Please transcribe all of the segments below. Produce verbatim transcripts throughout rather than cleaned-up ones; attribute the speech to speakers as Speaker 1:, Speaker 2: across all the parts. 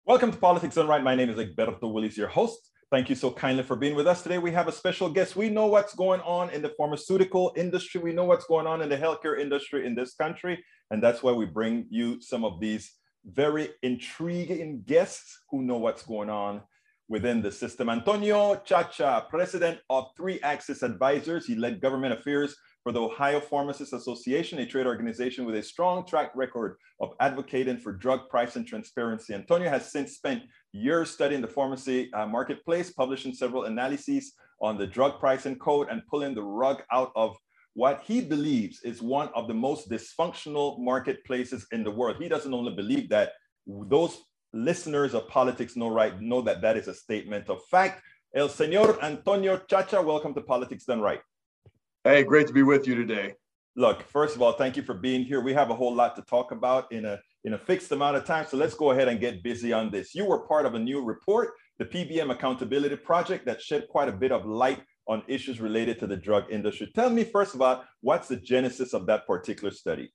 Speaker 1: Welcome to Politics Done Right. My name is Egberto Willies, your host. Thank you so kindly for being with us today. We have a special guest. We know what's going on in the pharmaceutical industry. We know what's going on in the healthcare industry in this country. And that's why we bring you some of these very intriguing guests who know what's going on within the system. Antonio Chacha, president of Three Axis Advisors. He led government affairs for the Ohio Pharmacists Association, a trade organization with a strong track record of advocating for drug price and transparency. Antonio has since spent years studying the pharmacy uh, marketplace, publishing several analyses on the drug pricing code and pulling the rug out of what he believes is one of the most dysfunctional marketplaces in the world. He doesn't only believe that, those listeners of Politics Know Right know that that is a statement of fact. El Señor Antonio Chacha, welcome to Politics Done Right.
Speaker 2: Hey, great to be with you today.
Speaker 1: Look, first of all, thank you for being here. We have a whole lot to talk about in a, in a fixed amount of time. So let's go ahead and get busy on this. You were part of a new report, the P B M Accountability Project, that shed quite a bit of light on issues related to the drug industry. Tell me first about what's the genesis of that particular study?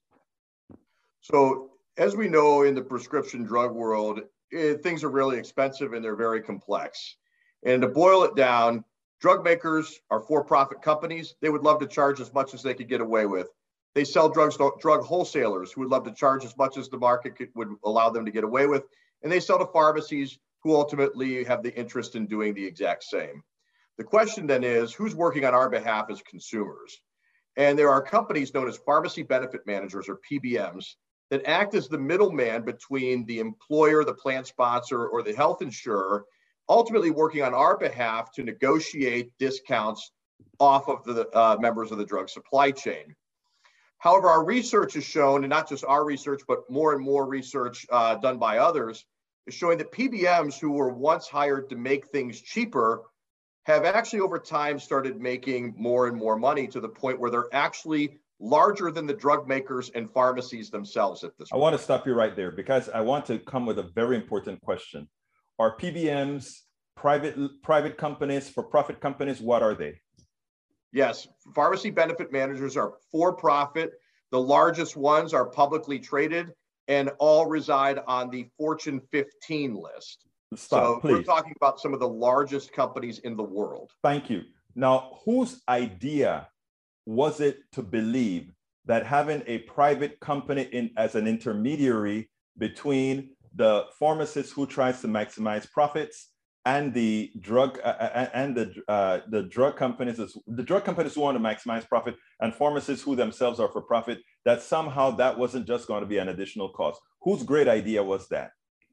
Speaker 2: So as we know in the prescription drug world, it, things are really expensive and they're very complex. And to boil it down, drug makers are for-profit companies. They would love to charge as much as they could get away with. They sell drugs to drug wholesalers who would love to charge as much as the market could, would allow them to get away with. And they sell to pharmacies who ultimately have the interest in doing the exact same. The question then is, who's working on our behalf as consumers? And there are companies known as pharmacy benefit managers, or P B Ms, that act as the middleman between the employer, the plan sponsor, or the health insurer, ultimately working on our behalf to negotiate discounts off of the uh, members of the drug supply chain. However, our research has shown, and not just our research, but more and more research uh, done by others, is showing that P B Ms who were once hired to make things cheaper have actually over time started making more and more money to the point where they're actually larger than the drug makers and pharmacies themselves at this point.
Speaker 1: I want to stop you right there because I want to come with a very important question. Are P B Ms private, private companies, for-profit companies? What are they?
Speaker 2: Yes, pharmacy benefit managers are for-profit. The largest ones are publicly traded and all reside on the Fortune fifteen list.
Speaker 1: Stop,
Speaker 2: so
Speaker 1: please.
Speaker 2: We're talking about some of the largest companies in the world.
Speaker 1: Thank you. Now, whose idea was it to believe that having a private company in as an intermediary between the pharmacist who tries to maximize profits and the drug uh, and the uh, the drug companies, the drug companies who want to maximize profit and pharmacists who themselves are for profit, that somehow that wasn't just going to be an additional cost? Whose great idea was that?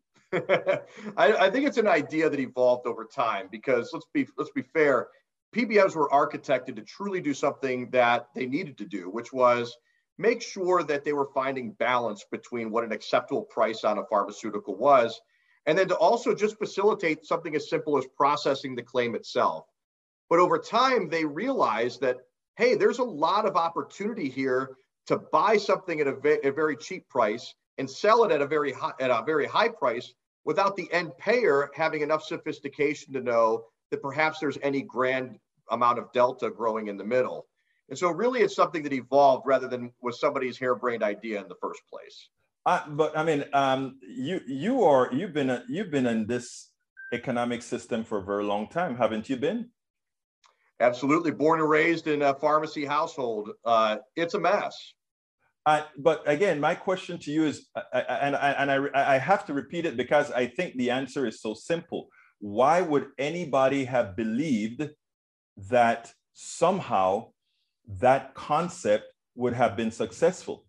Speaker 2: I, I think it's an idea that evolved over time because let's be let's be fair. P B Ms were architected to truly do something that they needed to do, which was make sure that they were finding balance between what an acceptable price on a pharmaceutical was, and then to also just facilitate something as simple as processing the claim itself. But over time, they realized that, hey, there's a lot of opportunity here to buy something at a, ve- a very cheap price and sell it at a very high, at a very high price without the end payer having enough sophistication to know that perhaps there's any grand amount of delta growing in the middle. And so really it's something that evolved rather than was somebody's harebrained idea in the first place.
Speaker 1: Uh, but I mean, um, you you are you've been a, you've been in this economic system for a very long time, haven't you been?
Speaker 2: Absolutely, born and raised in a pharmacy household. Uh, it's a mess.
Speaker 1: Uh, but again, my question to you is, uh, and, and I, I have to repeat it because I think the answer is so simple. Why would anybody have believed that somehow that concept would have been successful?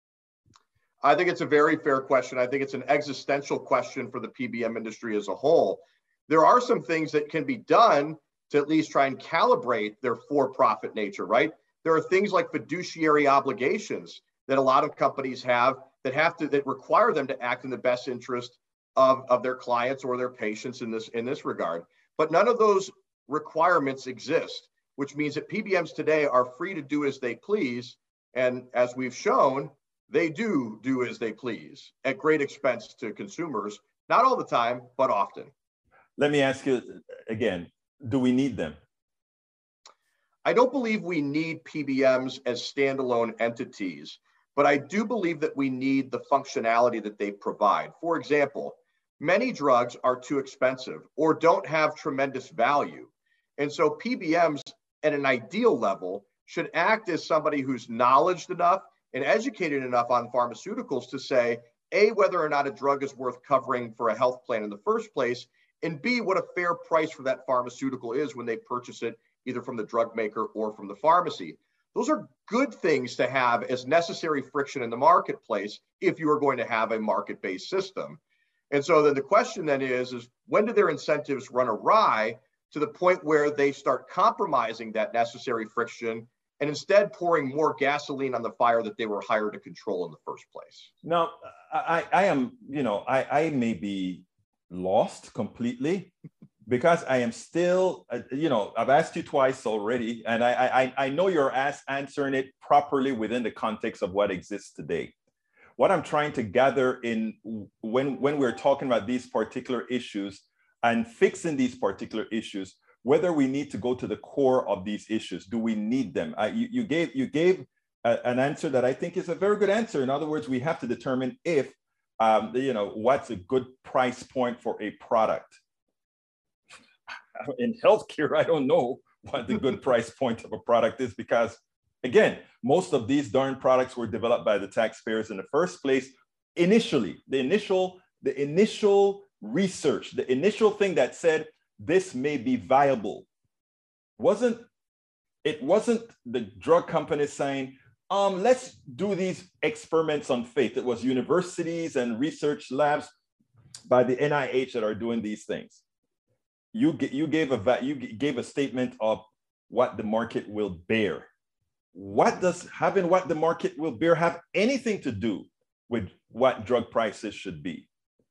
Speaker 2: I think it's a very fair question. I think it's an existential question for the P B M industry as a whole. There are some things that can be done to at least try and calibrate their for-profit nature, right? There are things like fiduciary obligations that a lot of companies have that have to, that require them to act in the best interest of, of their clients or their patients in this, in this regard. But none of those requirements exist, which means that P B Ms today are free to do as they please. And as we've shown, they do do as they please at great expense to consumers, not all the time, but often.
Speaker 1: Let me ask you again, do we need them?
Speaker 2: I don't believe we need P B Ms as standalone entities, but I do believe that we need the functionality that they provide. For example, many drugs are too expensive or don't have tremendous value. And so P B Ms at an ideal level should act as somebody who's knowledgeable enough and educated enough on pharmaceuticals to say, A, whether or not a drug is worth covering for a health plan in the first place, and B, what a fair price for that pharmaceutical is when they purchase it either from the drug maker or from the pharmacy. Those are good things to have as necessary friction in the marketplace if you are going to have a market-based system. And so then the question then is, is when do their incentives run awry to the point where they start compromising that necessary friction and instead pouring more gasoline on the fire that they were hired to control in the first place?
Speaker 1: Now, I, I am, you know, I, I may be lost completely because I am still, uh, you know, I've asked you twice already, and I, I, I know you're ask, answering it properly within the context of what exists today. What I'm trying to gather in when, when we're talking about these particular issues and fixing these particular issues, whether we need to go to the core of these issues. Do we need them? Uh, you, you gave, you gave a, an answer that I think is a very good answer. In other words, we have to determine if, um, you know, what's a good price point for a product. In healthcare, I don't know what the good price point of a product is because, again, most of these darn products were developed by the taxpayers in the first place. Initially, the initial, the initial research, the initial thing that said this may be viable, wasn't it wasn't the drug companies saying, um, let's do these experiments on faith. It was universities and research labs by the N I H that are doing these things. You, you, gave a, you gave a statement of what the market will bear. What does having what the market will bear have anything to do with what drug prices should be?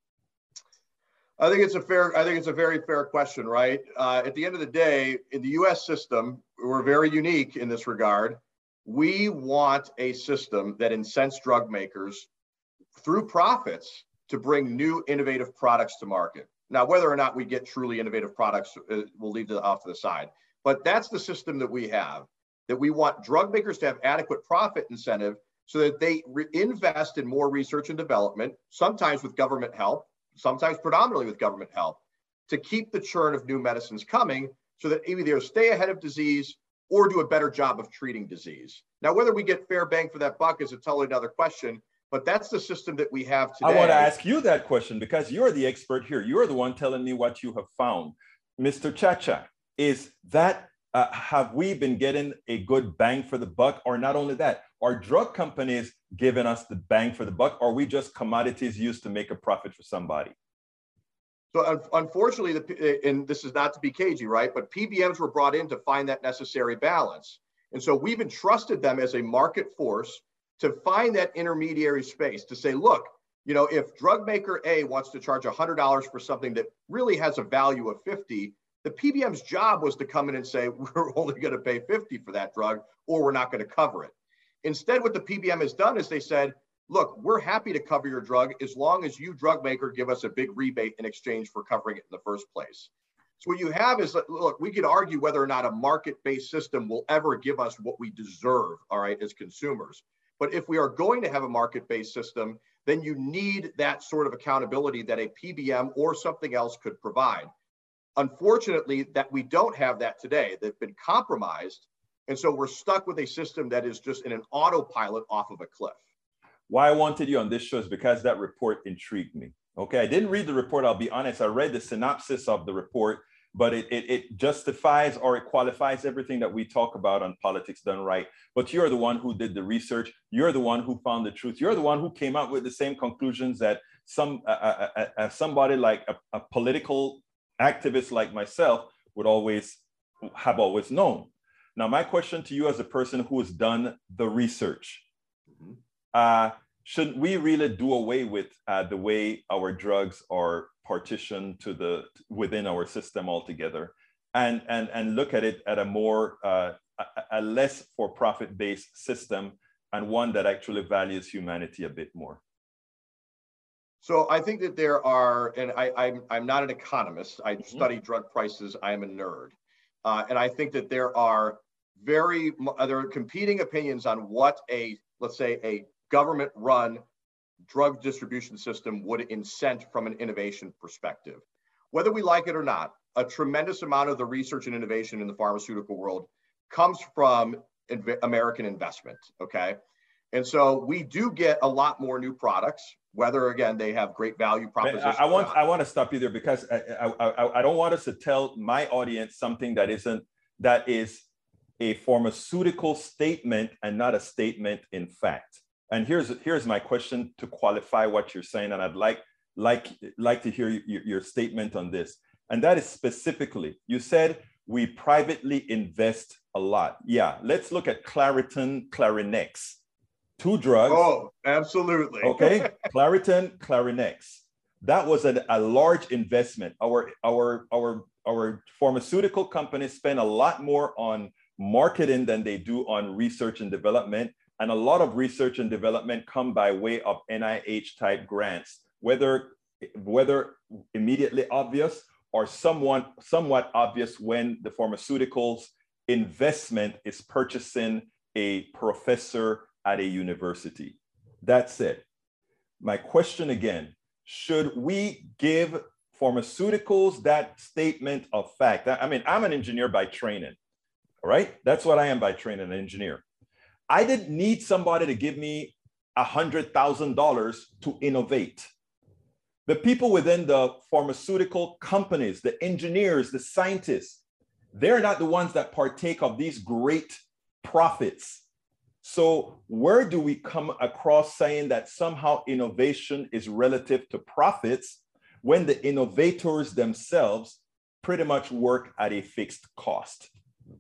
Speaker 2: I think it's a fair, I think it's a very fair question, right? Uh, at the end of the day, in the U S system, we're very unique in this regard. We want a system that incents drug makers through profits to bring new innovative products to market. Now, whether or not we get truly innovative products, uh, we'll leave that off to the side. But that's the system that we have, that we want drug makers to have adequate profit incentive so that they invest in more research and development, sometimes with government help, sometimes predominantly with government help, to keep the churn of new medicines coming so that either stay ahead of disease or do a better job of treating disease. Now, whether we get fair bang for that buck is a totally another question, but that's the system that we have today.
Speaker 1: I want to ask you that question because you're the expert here. You're the one telling me what you have found. Mister Chacha, is that, uh, have we been getting a good bang for the buck? Or not only that, are drug companies giving us the bang for the buck? Or are we just commodities used to make a profit for somebody?
Speaker 2: So unfortunately, the, and this is not to be cagey, right? But P B Ms were brought in to find that necessary balance. And so we've entrusted them as a market force to find that intermediary space to say, look, you know, if drug maker A wants to charge one hundred dollars for something that really has a value of fifty, the P B M's job was to come in and say, we're only going to pay fifty for that drug, or we're not going to cover it. Instead, what the P B M has done is they said, look, we're happy to cover your drug as long as you, drug maker, give us a big rebate in exchange for covering it in the first place. So what you have is, look, we could argue whether or not a market-based system will ever give us what we deserve, all right, as consumers. But if we are going to have a market-based system, then you need that sort of accountability that a P B M or something else could provide. Unfortunately, that we don't have that today. They've been compromised. And so we're stuck with a system that is just in an autopilot off of a cliff.
Speaker 1: Why I wanted you on this show is because that report intrigued me. Okay, I didn't read the report, I'll be honest. I read the synopsis of the report, but it, it, it justifies or it qualifies everything that we talk about on Politics Done Right. But you're the one who did the research. You're the one who found the truth. You're the one who came out with the same conclusions that some uh, uh, uh, somebody like a, a political activist like myself would always have always known. Now, my question to you as a person who has done the research, mm-hmm. uh, shouldn't we really do away with uh, the way our drugs are partitioned to the within our system altogether, and and and look at it at a more uh, a, a less for-profit based system and one that actually values humanity a bit more?
Speaker 2: So I think that there are, and I, I'm I'm not an economist. I
Speaker 1: Mm-hmm.
Speaker 2: study drug prices. I am a nerd, uh, and I think that there are very there are competing opinions on what a let's say a government-run drug distribution system would incent from an innovation perspective. Whether we like it or not, a tremendous amount of the research and innovation in the pharmaceutical world comes from inv- American investment, okay? And so we do get a lot more new products, whether, again, they have great value proposition.
Speaker 1: I, I want I want to stop you there because I, I, I, I don't want us to tell my audience something that isn't, that is a pharmaceutical statement and not a statement in fact. And here's, here's my question to qualify what you're saying, and I'd like, like, like to hear your, your statement on this. And that is specifically, you said we privately invest a lot. Yeah, let's look at Claritin, Clarinex. Two drugs.
Speaker 2: Oh, absolutely.
Speaker 1: Okay, Claritin, Clarinex. That was a, a large investment. Our, our, our, our pharmaceutical companies spend a lot more on marketing than they do on research and development. And a lot of research and development come by way of N I H type grants, whether, whether immediately obvious or somewhat, somewhat obvious when the pharmaceuticals investment is purchasing a professor at a university. That's it. My question again, should we give pharmaceuticals that statement of fact? I mean, I'm an engineer by training, all right? That's what I am by training, an engineer. I didn't need somebody to give me one hundred thousand dollars to innovate. The people within the pharmaceutical companies, the engineers, the scientists, they're not the ones that partake of these great profits. So where do we come across saying that somehow innovation is relative to profits when the innovators themselves pretty much work at a fixed cost?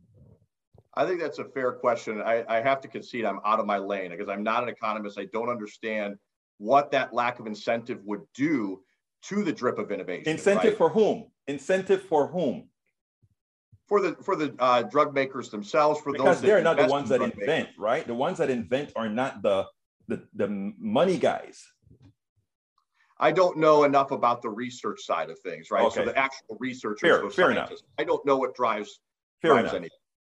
Speaker 2: I think that's a fair question. I, I have to concede I'm out of my lane because I'm not an economist. I don't understand what that lack of incentive would do to the drip of innovation.
Speaker 1: Incentive
Speaker 2: right?
Speaker 1: for whom? Incentive for whom?
Speaker 2: For the for the uh, drug makers themselves, for
Speaker 1: because
Speaker 2: those
Speaker 1: they're
Speaker 2: that
Speaker 1: not the ones that invent,
Speaker 2: makers.
Speaker 1: right? The ones that invent are not the, the the money guys.
Speaker 2: I don't know enough about the research side of things, right?
Speaker 1: Okay.
Speaker 2: So the actual researchers,
Speaker 1: fair,
Speaker 2: those
Speaker 1: fair
Speaker 2: scientists,
Speaker 1: enough.
Speaker 2: I don't know what drives
Speaker 1: fair
Speaker 2: drives
Speaker 1: enough.
Speaker 2: anything.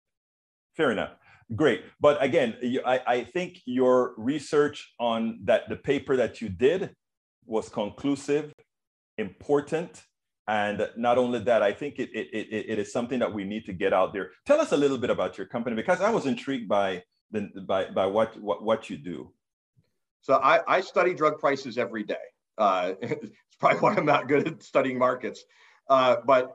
Speaker 1: Fair enough. Great. But again, you, I, I think your research on that, the paper that you did was conclusive, important. And not only that, I think it, it, it, it is something that we need to get out there. Tell us a little bit about your company, because I was intrigued by, the, by, by what, what, what you do.
Speaker 2: So I, I study drug prices every day. Uh, it's probably why I'm not good at studying markets. Uh, but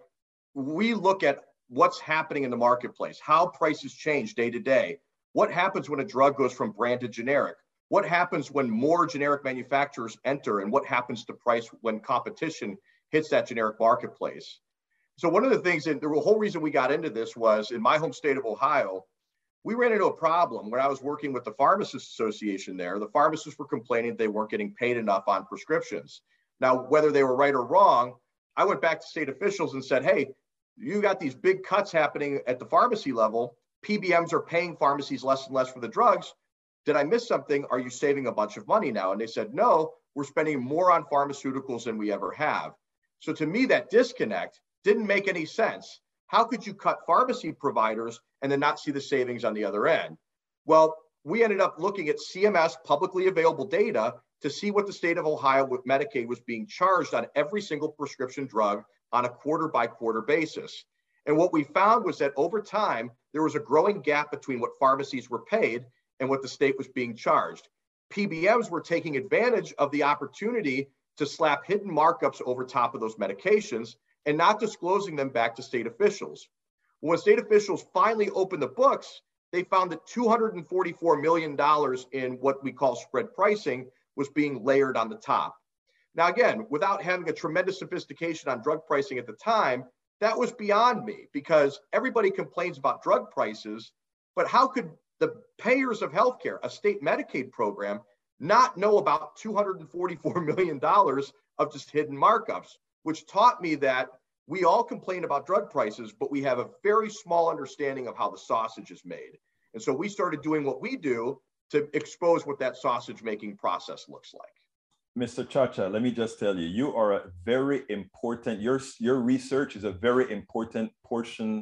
Speaker 2: we look at what's happening in the marketplace, how prices change day to day. What happens when a drug goes from brand to generic? What happens when more generic manufacturers enter? And what happens to price when competition hits that generic marketplace? So one of the things, and the whole reason we got into this was in my home state of Ohio, we ran into a problem when I was working with the Pharmacists Association there. The pharmacists were complaining they weren't getting paid enough on prescriptions. Now, whether they were right or wrong, I went back to state officials and said, hey, you got these big cuts happening at the pharmacy level. P B Ms are paying pharmacies less and less for the drugs. Did I miss something? Are you saving a bunch of money now? And they said, no, we're spending more on pharmaceuticals than we ever have. So to me, that disconnect didn't make any sense. How could you cut pharmacy providers and then not see the savings on the other end? Well, we ended up looking at C M S publicly available data to see what the state of Ohio with Medicaid was being charged on every single prescription drug on a quarter by quarter basis. And what we found was that over time, there was a growing gap between what pharmacies were paid and what the state was being charged. P B Ms were taking advantage of the opportunity to slap hidden markups over top of those medications and not disclosing them back to state officials. When state officials finally opened the books, they found that two hundred forty-four million dollars in what we call spread pricing was being layered on the top. Now, again, without having a tremendous sophistication on drug pricing at the time, that was beyond me because everybody complains about drug prices, but how could the payers of healthcare, a state Medicaid program, not know about two hundred forty-four million dollars of just hidden markups, which taught me that we all complain about drug prices, but we have a very small understanding of how the sausage is made. And so we started doing what we do to expose what that sausage making process looks like.
Speaker 1: Mister Chacha, let me just tell you, you are a very important, your, your research is a very important portion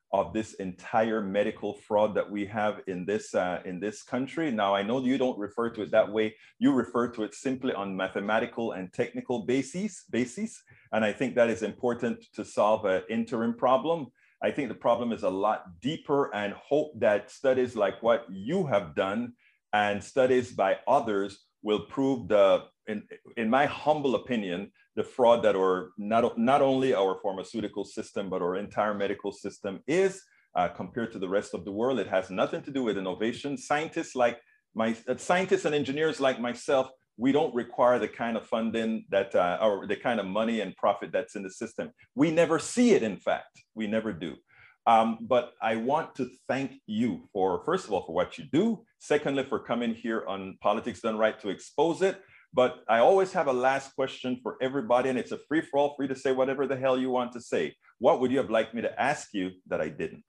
Speaker 1: of this entire medical fraud that we have in this, uh, in this country. Now, I know you don't refer to it that way. You refer to it simply on mathematical and technical bases, basis. And I think that is important to solve an interim problem. I think the problem is a lot deeper, and hope that studies like what you have done and studies by others will prove the, in, in my humble opinion, the fraud that our, not, not only our pharmaceutical system, but our entire medical system is uh, compared to the rest of the world. It has nothing to do with innovation. Scientists like my, uh, scientists and engineers like myself, we don't require the kind of funding that, uh, or the kind of money and profit that's in the system. We never see it, in fact, we never do. Um, but I want to thank you for, first of all, for what you do. Secondly, for coming here on Politics Done Right to expose it. But I always have a last question for everybody, and it's a free for all, free to say whatever the hell you want to say. What would you have liked me to ask you that I didn't?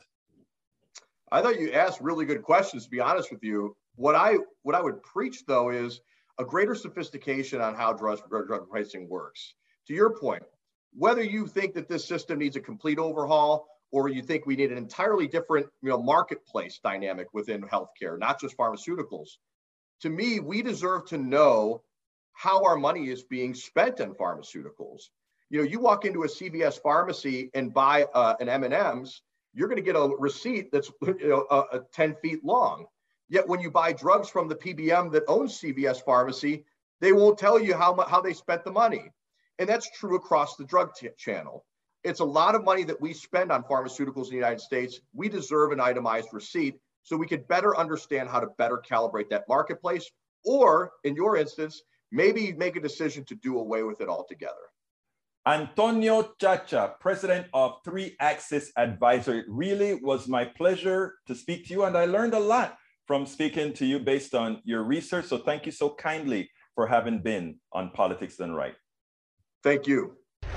Speaker 2: I thought you asked really good questions, to be honest with you. What I, what I would preach, though, is a greater sophistication on how drug, drug pricing works. To your point, whether you think that this system needs a complete overhaul, or you think we need an entirely different, you know, marketplace dynamic within healthcare, not just pharmaceuticals. To me, we deserve to know how our money is being spent on pharmaceuticals. You know, you walk into a C V S pharmacy and buy uh, an M and M's, you're going to get a receipt that's, you know, uh, uh, ten feet long. Yet when you buy drugs from the P B M that owns C V S pharmacy, they won't tell you how, how they spent the money. And that's true across the drug channel. It's a lot of money that we spend on pharmaceuticals in the United States. We deserve an itemized receipt so we could better understand how to better calibrate that marketplace, or in your instance, maybe make a decision to do away with it altogether.
Speaker 1: Antonio Chacha, president of Three Axis Advisor. It really was my pleasure to speak to you, and I learned a lot from speaking to you based on your research. So thank you so kindly for having been on Politics Done Right.
Speaker 2: Thank you.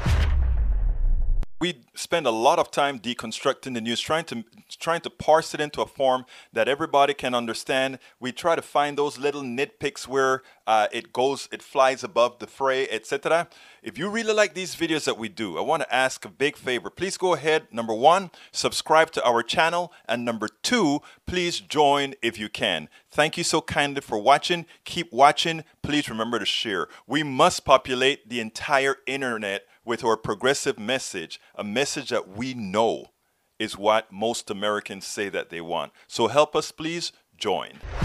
Speaker 1: We spend a lot of time deconstructing the news, trying to trying to parse it into a form that everybody can understand. We try to find those little nitpicks where uh, it goes, it flies above the fray, et cetera. If you really like these videos that we do, I want to ask a big favor. Please go ahead. Number one, subscribe to our channel, and number two, please join if you can. Thank you so kindly for watching. Keep watching. Please remember to share. We must populate the entire internet with our progressive message, a message that we know is what most Americans say that they want. So help us, please join.